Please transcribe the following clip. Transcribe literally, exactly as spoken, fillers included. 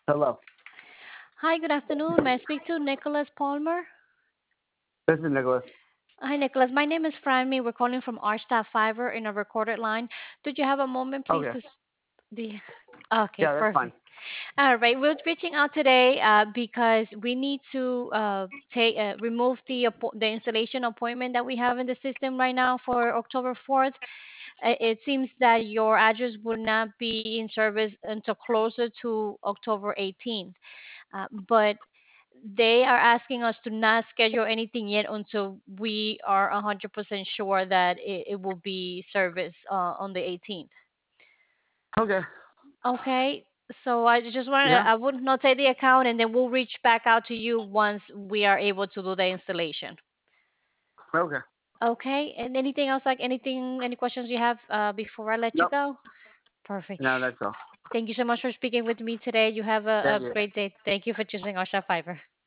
Hello. Hi, good afternoon. May I speak to Nicholas Palmer? This is Nicholas. Hi, Nicholas. My name is Franmy. We're calling from Archstaff Fiber in a recorded line. Did you have a moment, please, Okay. to s- the Okay, Yeah, that's fine. perfect. All right, we're reaching out today uh, because we need to uh, take uh, remove the appo- the installation appointment that we have in the system right now for October fourth. Uh, It seems that your address would not be in service until closer to October eighteenth. Uh, but they are asking us to not schedule anything yet until we are one hundred percent sure that it, it will be serviced uh, on the eighteenth. Okay. Okay, so I just want to, Yeah. I would notate the account and then we'll reach back out to you once we are able to do the installation. Okay. Okay, and anything else, like anything, any questions you have uh, before I let you Nope. go? Perfect. No, that's all. Thank you so much for speaking with me today. You have a, Thank a you. great day. Thank you for choosing Osha Fiber.